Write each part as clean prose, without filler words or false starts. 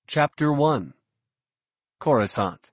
Chapter 1 Coruscant.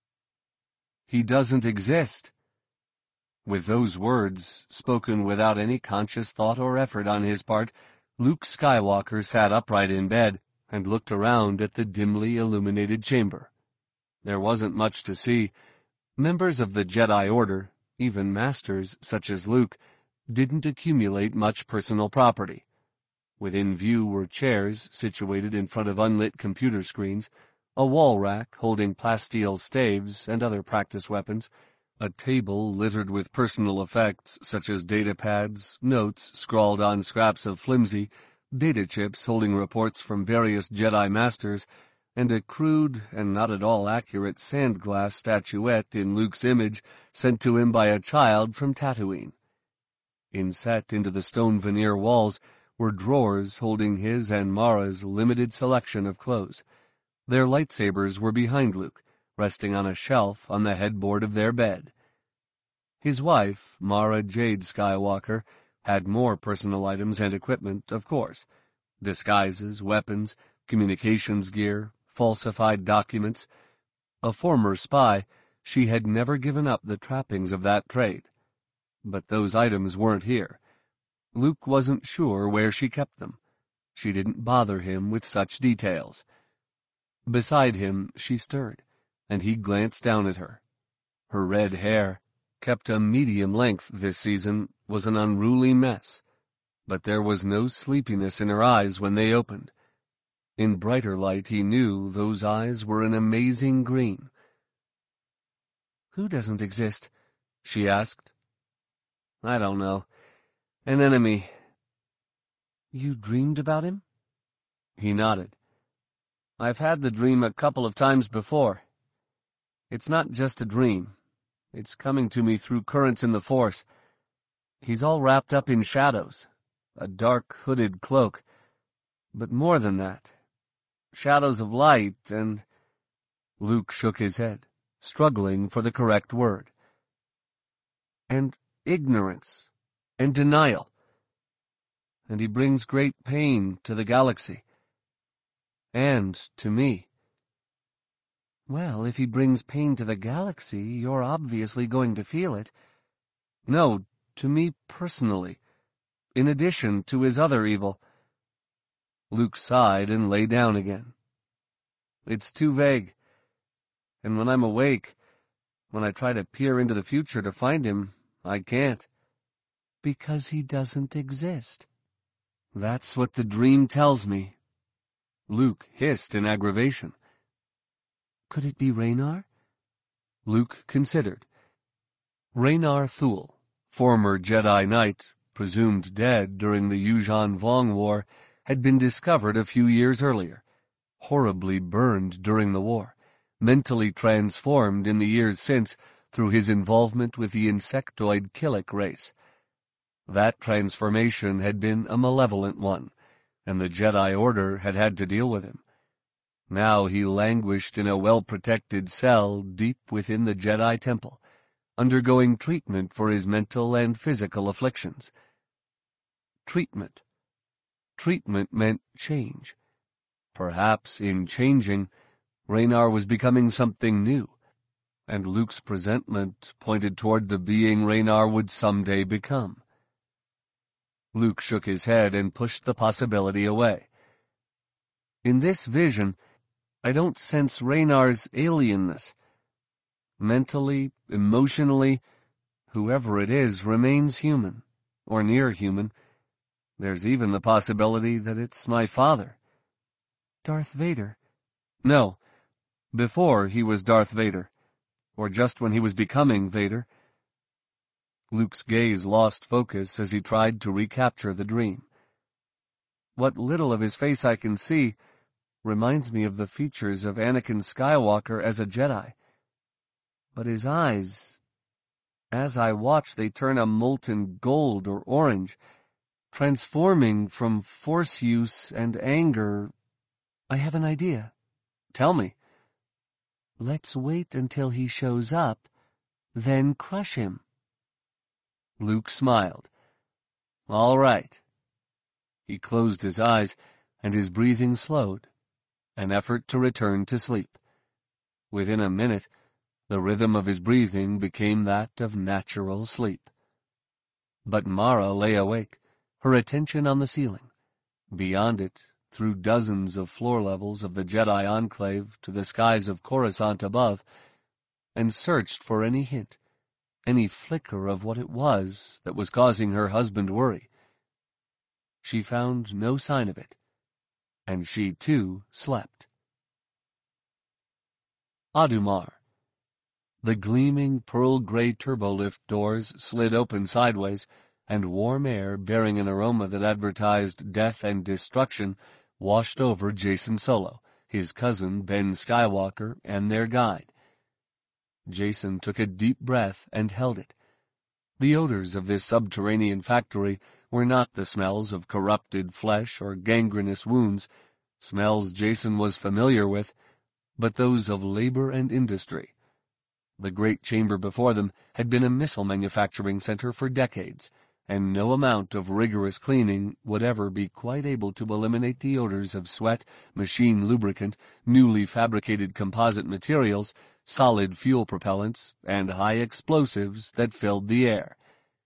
He doesn't exist. With those words, spoken without any conscious thought or effort on his part, Luke Skywalker sat upright in bed and looked around at the dimly illuminated chamber. There wasn't much to see. Members of the Jedi Order, even masters such as Luke, didn't accumulate much personal property. Within view were chairs situated in front of unlit computer screens, a wall rack holding plasteel staves and other practice weapons, a table littered with personal effects such as data pads, notes scrawled on scraps of flimsy, data chips holding reports from various Jedi Masters, and a crude and not at all accurate sandglass statuette in Luke's image sent to him by a child from Tatooine. Inset into the stone veneer walls were drawers holding his and Mara's limited selection of clothes. Their lightsabers were behind Luke, resting on a shelf on the headboard of their bed. His wife, Mara Jade Skywalker, had more personal items and equipment, of course. Disguises, weapons, communications gear, falsified documents. A former spy, she had never given up the trappings of that trade. But those items weren't here. Luke wasn't sure where she kept them. She didn't bother him with such details. Beside him she stirred, and he glanced down at her. Her red hair, kept a medium length this season, was an unruly mess, but there was no sleepiness in her eyes when they opened. In brighter light he knew those eyes were an amazing green. "Who doesn't exist?" she asked. "I don't know. An enemy." "You dreamed about him?" He nodded. "I've had the dream a couple of times before. It's not just a dream. It's coming to me through currents in the Force. He's all wrapped up in shadows, a dark hooded cloak. But more than that, shadows of light and—" Luke shook his head, struggling for the correct word. "And ignorance. And denial. And he brings great pain to the galaxy. And to me." "Well, if he brings pain to the galaxy, you're obviously going to feel it." "No, to me personally, in addition to his other evil." Luke sighed and lay down again. "It's too vague. And when I'm awake, when I try to peer into the future to find him, I can't." "Because he doesn't exist." "That's what the dream tells me." Luke hissed in aggravation. "Could it be Raynar?" Luke considered. Raynar Thule, former Jedi Knight, presumed dead during the Yuuzhan Vong War, had been discovered a few years earlier, horribly burned during the war, mentally transformed in the years since through his involvement with the insectoid Killik race. That transformation had been a malevolent one, and the Jedi Order had had to deal with him. Now he languished in a well-protected cell deep within the Jedi Temple, undergoing treatment for his mental and physical afflictions. Treatment. Treatment meant change. Perhaps in changing, Raynar was becoming something new, and Luke's presentiment pointed toward the being Raynar would someday become. Luke shook his head and pushed the possibility away. "In this vision, I don't sense Raynar's alienness. Mentally, emotionally, whoever it is remains human, or near human. There's even the possibility that it's my father." "Darth Vader?" "No, before he was Darth Vader, or just when he was becoming Vader." Luke's gaze lost focus as he tried to recapture the dream. "What little of his face I can see reminds me of the features of Anakin Skywalker as a Jedi. But his eyes, as I watch, they turn a molten gold or orange, transforming from Force use and anger." "I have an idea." "Tell me." "Let's wait until he shows up, then crush him." Luke smiled. "All right." He closed his eyes, and his breathing slowed. an effort to return to sleep. Within a minute, the rhythm of his breathing became that of natural sleep. But Mara lay awake, her attention on the ceiling. Beyond it, through dozens of floor levels of the Jedi Enclave to the skies of Coruscant above, and searched for any hint, any flicker of what it was that was causing her husband worry. She found no sign of it, and she too slept. Adumar. The gleaming pearl-gray turbolift doors slid open sideways, and warm air bearing an aroma that advertised death and destruction washed over Jacen Solo, his cousin Ben Skywalker, and their guide. Jacen took a deep breath and held it. The odors of this subterranean factory were not the smells of corrupted flesh or gangrenous wounds, smells Jacen was familiar with, but those of labor and industry. The great chamber before them had been a missile manufacturing center for decades, and no amount of rigorous cleaning would ever be quite able to eliminate the odors of sweat, machine lubricant, newly fabricated composite materials, solid fuel propellants, and high explosives that filled the air.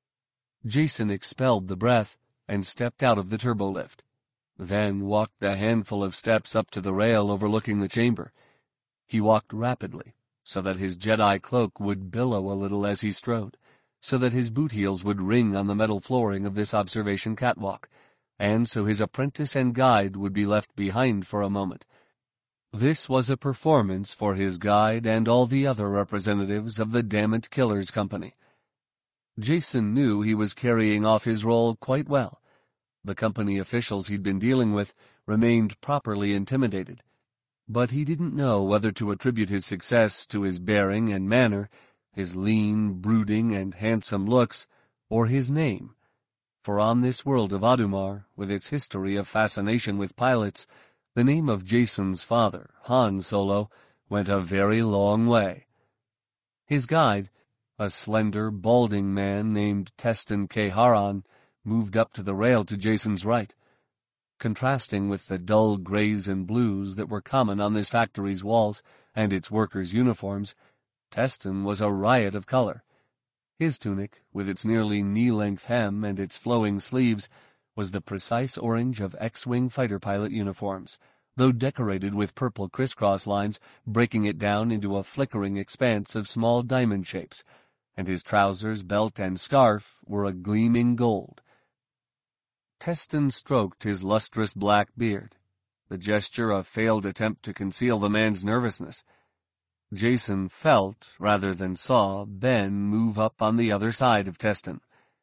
Jacen expelled the breath and stepped out of the turbolift, then walked the handful of steps up to the rail overlooking the chamber. He walked rapidly, so that his Jedi cloak would billow a little as he strode, so that his boot heels would ring on the metal flooring of this observation catwalk, and so his apprentice and guide would be left behind for a moment. This was a performance for his guide and all the other representatives of the Dammit Killers Company. Jacen knew he was carrying off his role quite well. The company officials he'd been dealing with remained properly intimidated, but he didn't know whether to attribute his success to his bearing and manner, his lean, brooding, and handsome looks, or his name. For on this world of Adumar, with its history of fascination with pilots, the name of Jacen's father, Han Solo, went a very long way. His guide, a slender, balding man named Teston K. Haran, moved up to the rail to Jacen's right. Contrasting with the dull grays and blues that were common on this factory's walls and its workers' uniforms, Teston was a riot of color. His tunic, with its nearly knee-length hem and its flowing sleeves, was the precise orange of X-Wing fighter pilot uniforms, though decorated with purple crisscross lines breaking it down into a flickering expanse of small diamond shapes, and his trousers, belt, and scarf were a gleaming gold. Teston stroked his lustrous black beard, the gesture a failed attempt to conceal the man's nervousness. Jacen felt, rather than saw, Ben move up on the other side of Teston.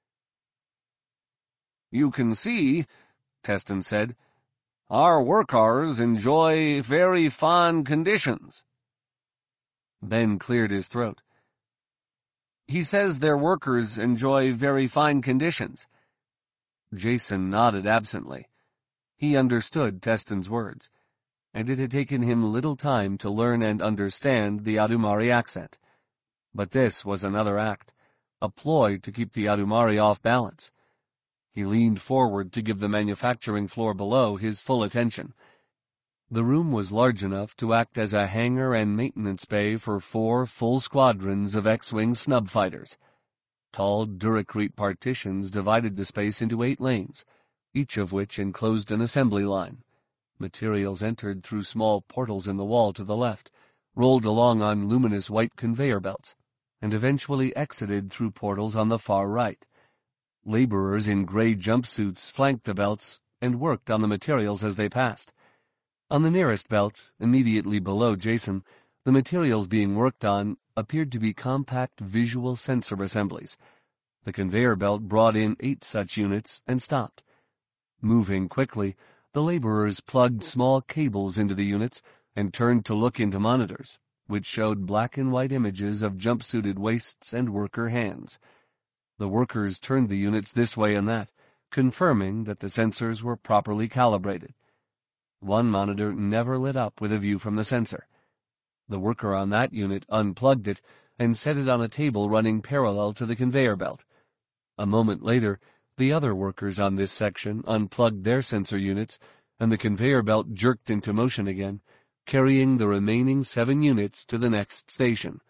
"You can see," Teston said, "our workers enjoy very fine conditions." Ben cleared his throat. "He says their workers enjoy very fine conditions." Jacen nodded absently. He understood Teston's words, and it had taken him little time to learn and understand the Adumari accent. But this was another act, a ploy to keep the Adumari off balance. He leaned forward to give the manufacturing floor below his full attention. The room was large enough to act as a hangar and maintenance bay for 4 full squadrons of X-Wing snub fighters. Tall Duracrete partitions divided the space into 8 lanes, each of which enclosed an assembly line. Materials entered through small portals in the wall to the left, rolled along on luminous white conveyor belts, and eventually exited through portals on the far right. Laborers in gray jumpsuits flanked the belts and worked on the materials as they passed. On the nearest belt, immediately below Jacen, the materials being worked on appeared to be compact visual sensor assemblies. The conveyor belt brought in 8 such units and stopped. Moving quickly, the laborers plugged small cables into the units and turned to look into monitors, which showed black and white images of jumpsuited waists and worker hands. The workers turned the units this way and that, confirming that the sensors were properly calibrated. One monitor never lit up with a view from the sensor. The worker on that unit unplugged it and set it on a table running parallel to the conveyor belt. A moment later, the other workers on this section unplugged their sensor units, and the conveyor belt jerked into motion again, carrying the remaining 7 units to the next station.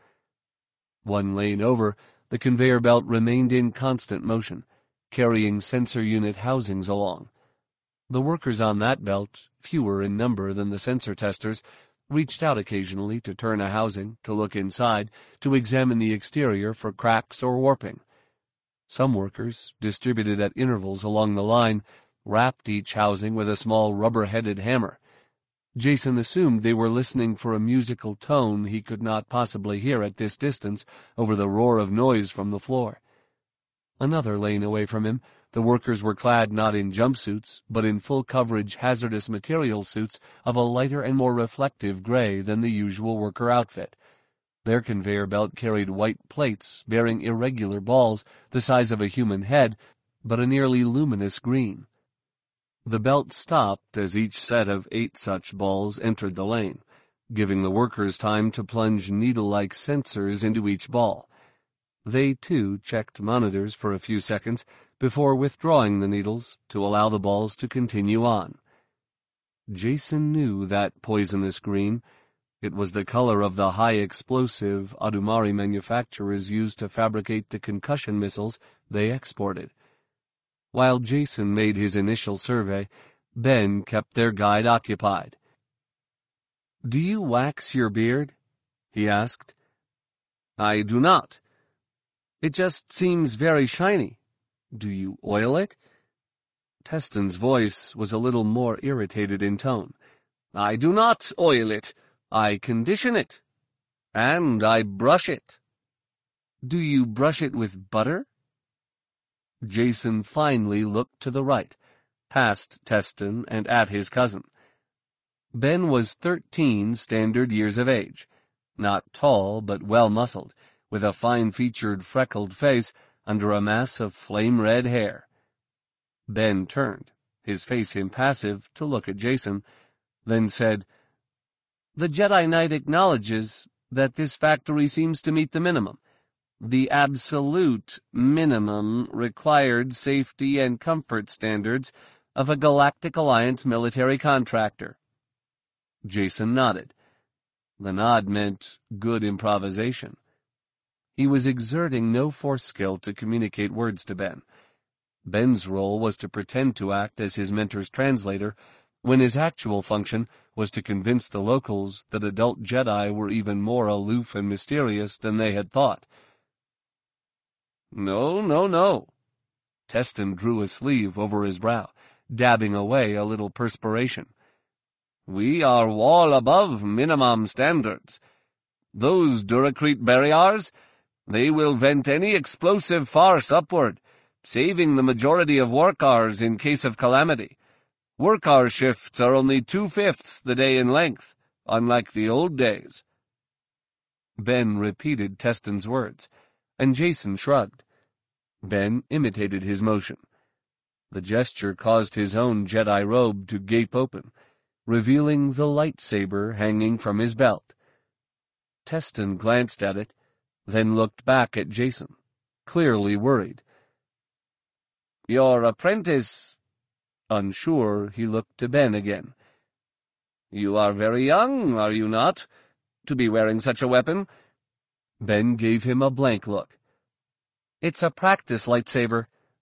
1 lane over, the conveyor belt remained in constant motion, carrying sensor unit housings along. The workers on that belt, fewer in number than the sensor testers, reached out occasionally to turn a housing, to look inside, to examine the exterior for cracks or warping. Some workers, distributed at intervals along the line, rapped each housing with a small rubber-headed hammer. Jason assumed they were listening for a musical tone he could not possibly hear at this distance over the roar of noise from the floor. Another lane away from him, the workers were clad not in jumpsuits, but in full-coverage hazardous materials suits of a lighter and more reflective gray than the usual worker outfit. Their conveyor belt carried white plates bearing irregular balls the size of a human head, but a nearly luminous green. The belt stopped as each set of 8 such balls entered the lane, giving the workers time to plunge needle-like sensors into each ball. They, too, checked monitors for a few seconds before withdrawing the needles to allow the balls to continue on. Jason knew that poisonous green. It was the color of the high-explosive Adumari manufacturers used to fabricate the concussion missiles they exported. While Jason made his initial survey, Ben kept their guide occupied. "Do you wax your beard?" he asked. "I do not. It just seems very shiny. Do you oil it?" Teston's voice was a little more irritated in tone. "I do not oil it. I condition it. And I brush it." "Do you brush it with butter?" Jason finally looked to the right, past Teston and at his cousin. Ben was 13 standard years of age, not tall but well-muscled, with a fine-featured, freckled face under a mass of flame-red hair. Ben turned, his face impassive, to look at Jason, then said, "The Jedi Knight acknowledges that this factory seems to meet the minimum, the absolute minimum required safety and comfort standards of a Galactic Alliance military contractor." Jason nodded. The nod meant good improvisation. He was exerting no force skill to communicate words to Ben. Ben's role was to pretend to act as his mentor's translator, when his actual function was to convince the locals that adult Jedi were even more aloof and mysterious than they had thought. "No, no, no." Teston drew a sleeve over his brow, dabbing away a little perspiration. "We are well above minimum standards. Those Duracrete barriers, they will vent any explosive farce upward, saving the majority of work hours in case of calamity. Work hour shifts are only 2/5 the day in length, unlike the old days." Ben repeated Teston's words, and Jason shrugged. Ben imitated his motion. The gesture caused his own Jedi robe to gape open, revealing the lightsaber hanging from his belt. Teston glanced at it, then looked back at Jason, clearly worried. "Your apprentice—" Unsure, he looked to Ben again. "You are very young, are you not, to be wearing such a weapon?" Ben gave him a blank look. "It's a practice lightsaber."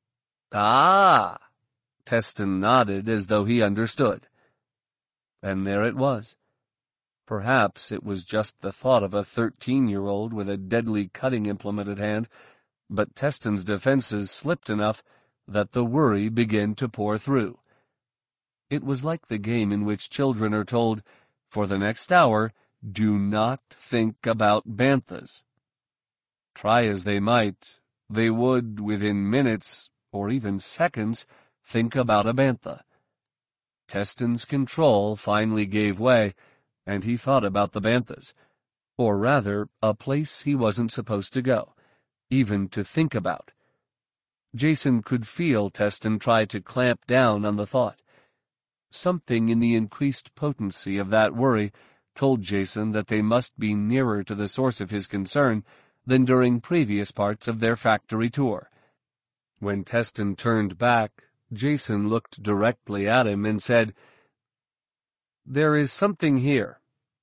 "Ah!" Teston nodded as though he understood. And there it was. Perhaps it was just the thought of a 13-year-old with a deadly cutting implement at hand, but Teston's defenses slipped enough that the worry began to pour through. It was like the game in which children are told, for the next hour, do not think about banthas. Try as they might, they would, within minutes, or even seconds, think about a bantha. Teston's control finally gave way, and he thought about the banthas, or rather, a place he wasn't supposed to go, even to think about. Jason could feel Teston try to clamp down on the thought. Something in the increased potency of that worry told Jason that they must be nearer to the source of his concern than during previous parts of their factory tour. When Teston turned back, Jason looked directly at him and said, "There is something here,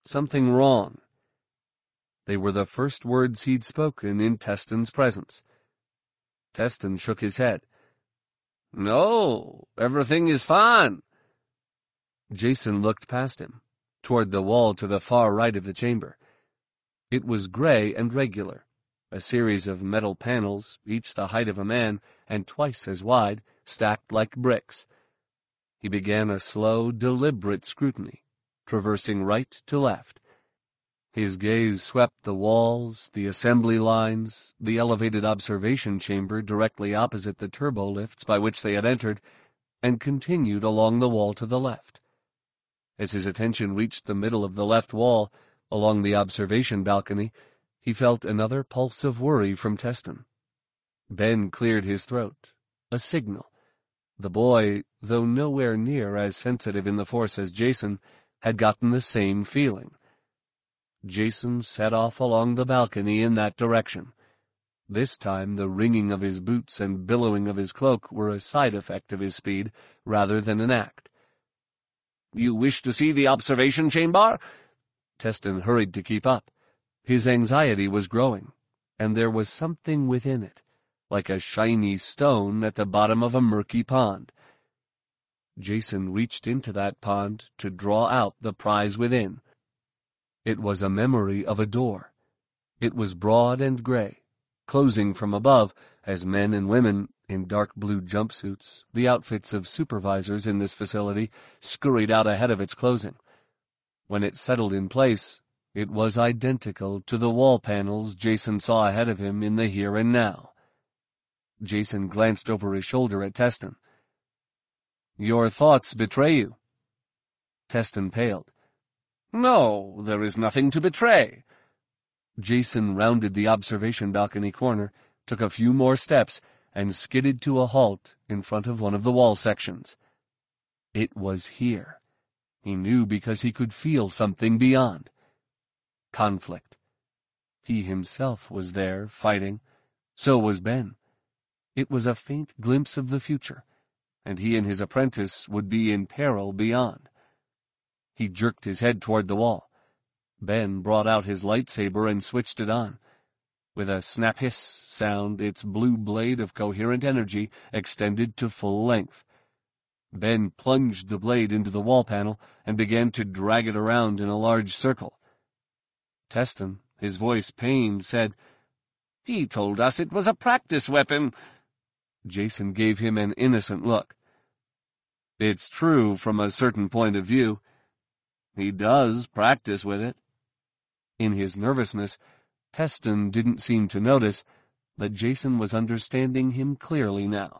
Something wrong. They were the first words he'd spoken in Teston's presence. Teston shook his head. "No, everything is fine." Jason looked past him, toward the wall to the far right of the chamber. It was gray and regular, a series of metal panels, each the height of a man and twice as wide, stacked like bricks. He began a slow, deliberate scrutiny, traversing right to left. His gaze swept the walls, the assembly lines, the elevated observation chamber directly opposite the turbo-lifts by which they had entered, and continued along the wall to the left. As his attention reached the middle of the left wall, along the observation balcony, he felt another pulse of worry from Teston. Ben cleared his throat. A signal. The boy, though nowhere near as sensitive in the Force as Jason, had gotten the same feeling. Jason set off along the balcony in that direction. This time the ringing of his boots and billowing of his cloak were a side effect of his speed, rather than an act. "You wish to see the observation chamber?" Teston hurried to keep up. His anxiety was growing, and there was something within it, like a shiny stone at the bottom of a murky pond. Jason reached into that pond to draw out the prize within. It was a memory of a door. It was broad and gray, closing from above as men and women in dark blue jumpsuits, the outfits of supervisors in this facility, scurried out ahead of its closing. When it settled in place, it was identical to the wall panels Jason saw ahead of him in the here and now. Jason glanced over his shoulder at Teston. "Your thoughts betray you." Teston paled. "No, there is nothing to betray." Jason rounded the observation balcony corner, took a few more steps, and skidded to a halt in front of one of the wall sections. It was here. He knew because he could feel something beyond. Conflict. He himself was there, fighting. So was Ben. It was a faint glimpse of the future, and he and his apprentice would be in peril beyond. He jerked his head toward the wall. Ben brought out his lightsaber and switched it on. With a snap-hiss sound, its blue blade of coherent energy extended to full length. Ben plunged the blade into the wall panel and began to drag it around in a large circle. Teston, his voice pained, said, "He told us it was a practice weapon." Jason gave him an innocent look. "It's true from a certain point of view. He does practice with it." In his nervousness, Teston didn't seem to notice that Jason was understanding him clearly now.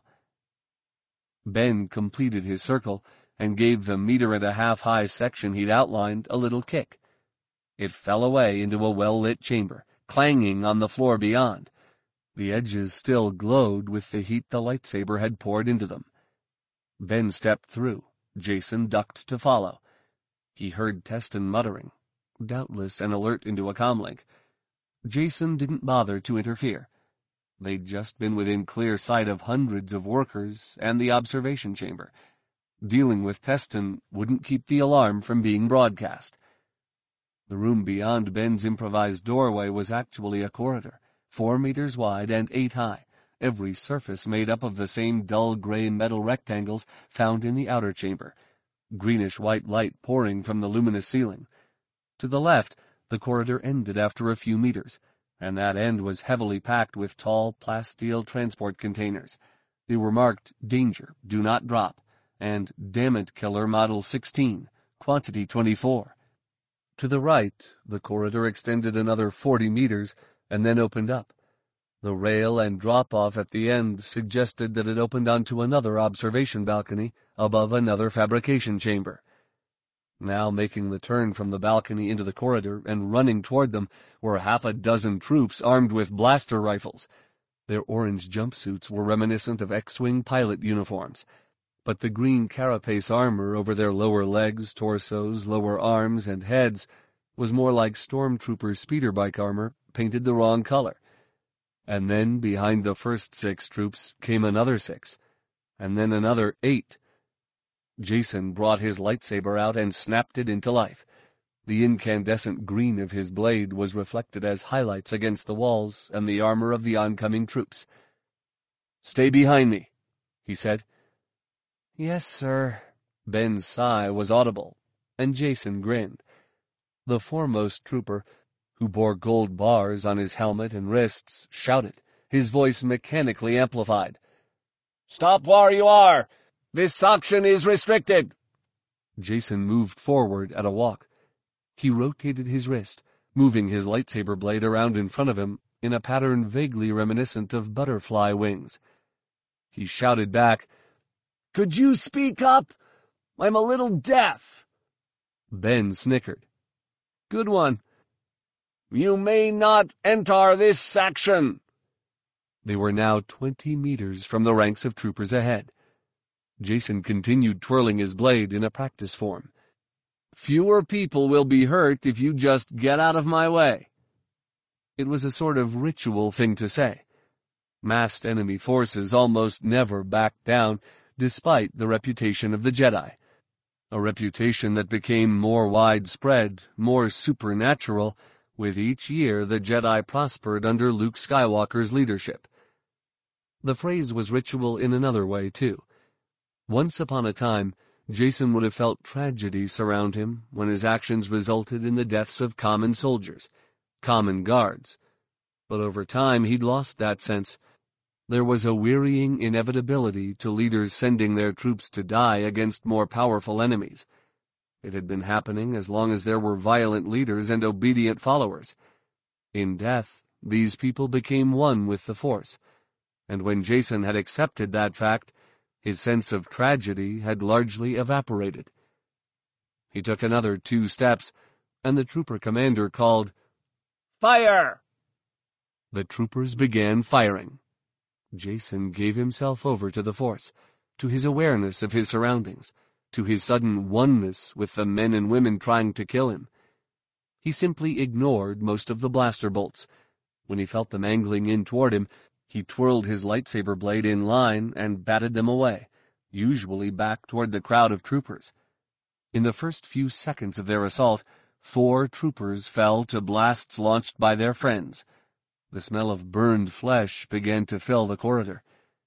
Ben completed his circle and gave the 1.5-meter high section he'd outlined a little kick. It fell away into a well-lit chamber, clanging on the floor beyond. The edges still glowed with the heat the lightsaber had poured into them. Ben stepped through. Jason ducked to follow. He heard Teston muttering, doubtless an alert into a comlink. Jason didn't bother to interfere. They'd just been within clear sight of hundreds of workers and the observation chamber. Dealing with Teston wouldn't keep the alarm from being broadcast. The room beyond Ben's improvised doorway was actually a corridor, 4 meters wide and 8 high, every surface made up of the same dull gray metal rectangles found in the outer chamber, greenish-white light pouring from the luminous ceiling. To the left, the corridor ended after a few meters, and that end was heavily packed with tall plasteel transport containers. They were marked Danger, Do Not Drop, and Damn It Killer Model 16, Quantity 24. To the right, the corridor extended another 40 meters and then opened up. The rail and drop-off at the end suggested that it opened onto another observation balcony above another fabrication chamber. Now making the turn from the balcony into the corridor and running toward them were 6 troops armed with blaster rifles. Their orange jumpsuits were reminiscent of X-Wing pilot uniforms, but the green carapace armor over their lower legs, torsos, lower arms, and heads was more like stormtrooper speeder bike armor painted the wrong color. And then behind the first 6 troops came another 6, and then another 8. Jason brought his lightsaber out and snapped it into life. The incandescent green of his blade was reflected as highlights against the walls and the armor of the oncoming troops. "Stay behind me," he said. "Yes, sir." Ben's sigh was audible, and Jason grinned. The foremost trooper, who bore gold bars on his helmet and wrists, shouted, his voice mechanically amplified. "Stop where you are! This action is restricted!" Jason moved forward at a walk. He rotated his wrist, moving his lightsaber blade around in front of him in a pattern vaguely reminiscent of butterfly wings. He shouted back, "Could you speak up? I'm a little deaf." Ben snickered. "Good one." "You may not enter this section." They were now 20 meters from the ranks of troopers ahead. Jason continued twirling his blade in a practice form. "Fewer people will be hurt if you just get out of my way." It was a sort of ritual thing to say. Massed enemy forces almost never backed down, despite the reputation of the Jedi. A reputation that became more widespread, more supernatural, with each year the Jedi prospered under Luke Skywalker's leadership. The phrase was ritual in another way, too. Once upon a time, Jason would have felt tragedy surround him when his actions resulted in the deaths of common soldiers, common guards. But over time he'd lost that sense. There was a wearying inevitability to leaders sending their troops to die against more powerful enemies. It had been happening as long as there were violent leaders and obedient followers. In death, these people became one with the Force, and when Jason had accepted that fact, his sense of tragedy had largely evaporated. He took another 2 steps, and the trooper commander called, "Fire!" The troopers began firing. Jason gave himself over to the Force, to his awareness of his surroundings, to his sudden oneness with the men and women trying to kill him. He simply ignored most of the blaster bolts. When he felt them angling in toward him, he twirled his lightsaber blade in line and batted them away, usually back toward the crowd of troopers. In the first few seconds of their assault, 4 troopers fell to blasts launched by their friends. The smell of burned flesh began to fill the corridor.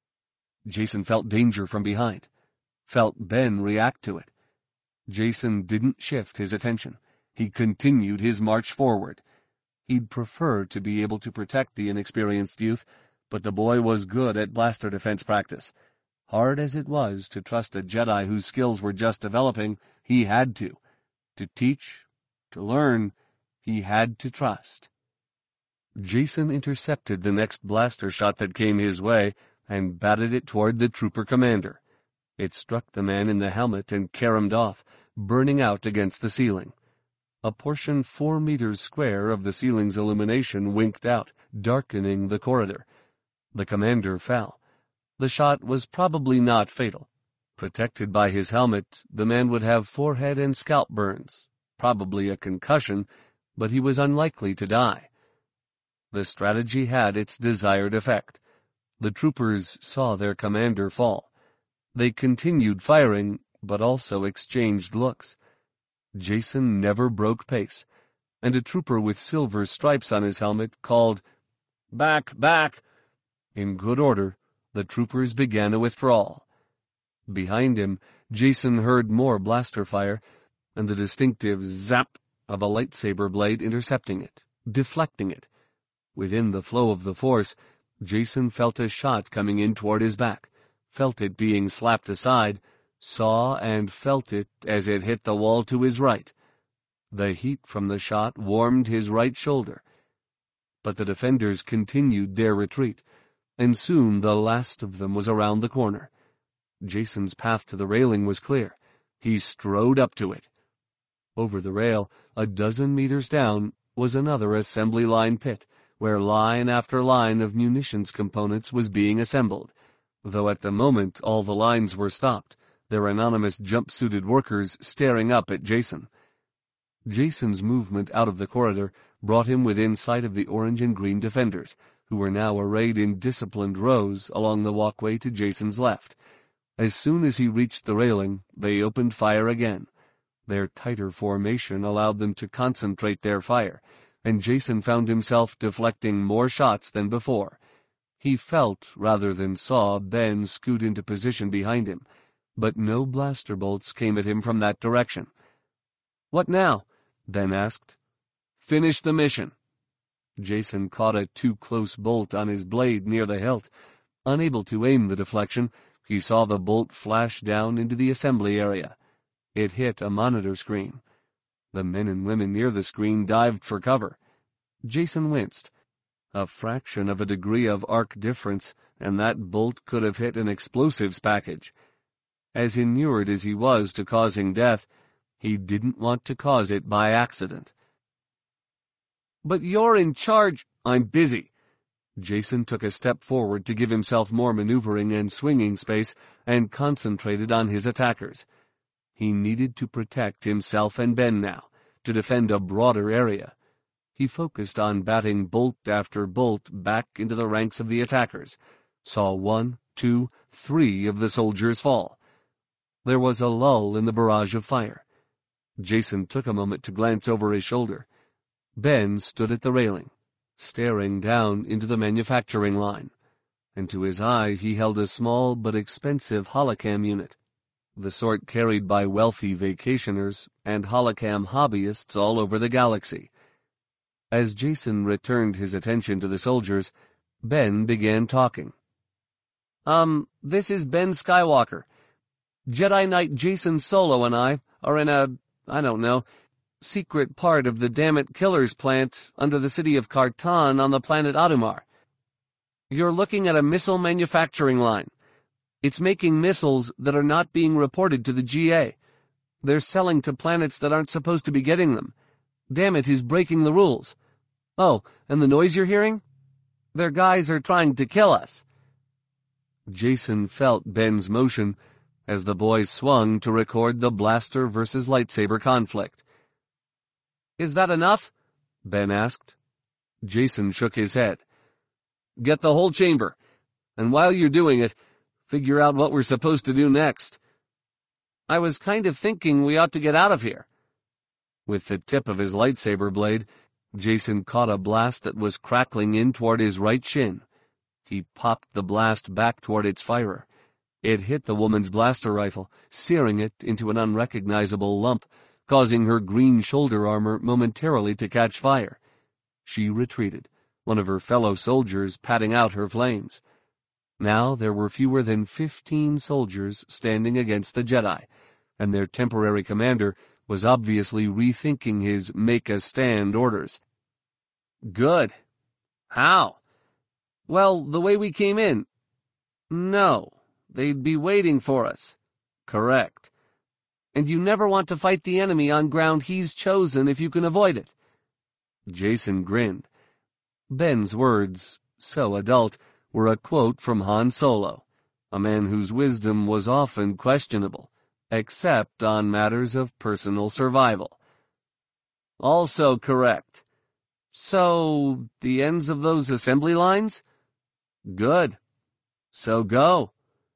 Jason felt danger from behind, felt Ben react to it. Jason didn't shift his attention. He continued his march forward. He'd prefer to be able to protect the inexperienced youth, but the boy was good at blaster defense practice. Hard as it was to trust a Jedi whose skills were just developing, he had to. To teach, to learn, he had to trust. Jason intercepted the next blaster shot that came his way and batted it toward the trooper commander. It struck the man in the helmet and caromed off, burning out against the ceiling. A portion 4 meters square of the ceiling's illumination winked out, darkening the corridor. The commander fell. The shot was probably not fatal. Protected by his helmet, the man would have forehead and scalp burns, probably a concussion, but he was unlikely to die. The strategy had its desired effect. The troopers saw their commander fall. They continued firing, but also exchanged looks. Jason never broke pace, and a trooper with silver stripes on his helmet called, "Back, back!" In good order, the troopers began a withdrawal. Behind him, Jason heard more blaster fire, and the distinctive zap of a lightsaber blade intercepting it, deflecting it. Within the flow of the Force, Jason felt a shot coming in toward his back, felt it being slapped aside, saw and felt it as it hit the wall to his right. The heat from the shot warmed his right shoulder. But the defenders continued their retreat, and soon the last of them was around the corner. Jason's path to the railing was clear. He strode up to it. Over the rail, a dozen meters down, was another assembly line pit, where line after line of munitions components was being assembled, though at the moment all the lines were stopped, their anonymous jump-suited workers staring up at Jason. Jason's movement out of the corridor brought him within sight of the orange and green defenders, who were now arrayed in disciplined rows along the walkway to Jason's left. As soon as he reached the railing, they opened fire again. Their tighter formation allowed them to concentrate their fire, and Jason found himself deflecting more shots than before. He felt, rather than saw, Ben scoot into position behind him, but no blaster bolts came at him from that direction. "What now?" Ben asked. "Finish the mission." Jason caught a too-close bolt on his blade near the hilt. Unable to aim the deflection, he saw the bolt flash down into the assembly area. It hit a monitor screen. The men and women near the screen dived for cover. Jason winced. A fraction of a degree of arc difference, and that bolt could have hit an explosives package. As inured as he was to causing death, he didn't want to cause it by accident. "But you're in charge." "I'm busy." Jason took a step forward to give himself more maneuvering and swinging space and concentrated on his attackers. He needed to protect himself and Ben now, to defend a broader area. He focused on batting bolt after bolt back into the ranks of the attackers, saw 1, 2, 3 of the soldiers fall. There was a lull in the barrage of fire. Jason took a moment to glance over his shoulder. Ben stood at the railing, staring down into the manufacturing line, and to his eye he held a small but expensive holocam unit, the sort carried by wealthy vacationers and holocam hobbyists all over the galaxy. As Jason returned his attention to the soldiers, Ben began talking. This is Ben Skywalker. Jedi Knight Jason Solo and I are in a, secret part of the Dammit Killers plant under the city of Kartan on the planet Adumar. You're looking at a missile manufacturing line. It's making missiles that are not being reported to the GA. They're selling to planets that aren't supposed to be getting them. Dammit is breaking the rules. Oh, and the noise you're hearing? Their guys are trying to kill us. Jason felt Ben's motion as the boys swung to record the blaster versus lightsaber conflict. "Is that enough?" Ben asked. Jason shook his head. "Get the whole chamber, and while you're doing it, figure out what we're supposed to do next." "I was kind of thinking we ought to get out of here." With the tip of his lightsaber blade, Jason caught a blast that was crackling in toward his right shin. He popped the blast back toward its firer. It hit the woman's blaster rifle, searing it into an unrecognizable lump, causing her green shoulder armor momentarily to catch fire. She retreated, one of her fellow soldiers patting out her flames. Now there were fewer than 15 soldiers standing against the Jedi, and their temporary commander was obviously rethinking his make-a-stand orders. "Good. How?" "Well, the way we came in." "No. They'd be waiting for us." "Correct." "And you never want to fight the enemy on ground he's chosen if you can avoid it." Jason grinned. Ben's words, so adult, were a quote from Han Solo, a man whose wisdom was often questionable, except on matters of personal survival. "Also correct. So, the ends of those assembly lines?" "Good. So go."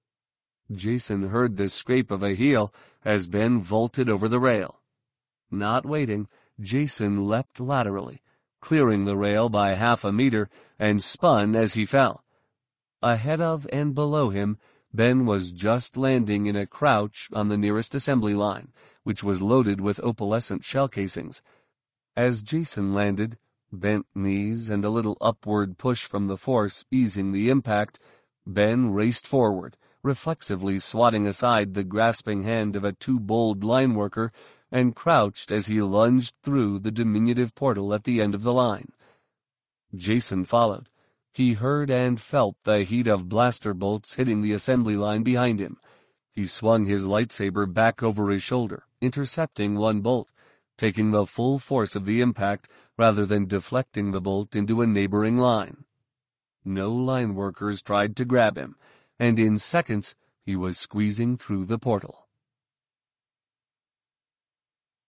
Jason heard the scrape of a heel as Ben vaulted over the rail. Not waiting, Jason leapt laterally, clearing the rail by 1/2 meter, and spun as he fell. Ahead of and below him, Ben was just landing in a crouch on the nearest assembly line, which was loaded with opalescent shell casings. As Jason landed, bent knees and a little upward push from the force easing the impact, Ben raced forward, reflexively swatting aside the grasping hand of a too-bold line worker, and crouched as he lunged through the diminutive portal at the end of the line. Jason followed. He heard and felt the heat of blaster bolts hitting the assembly line behind him. He swung his lightsaber back over his shoulder, intercepting one bolt, taking the full force of the impact rather than deflecting the bolt into a neighboring line. No line workers tried to grab him, and in seconds he was squeezing through the portal.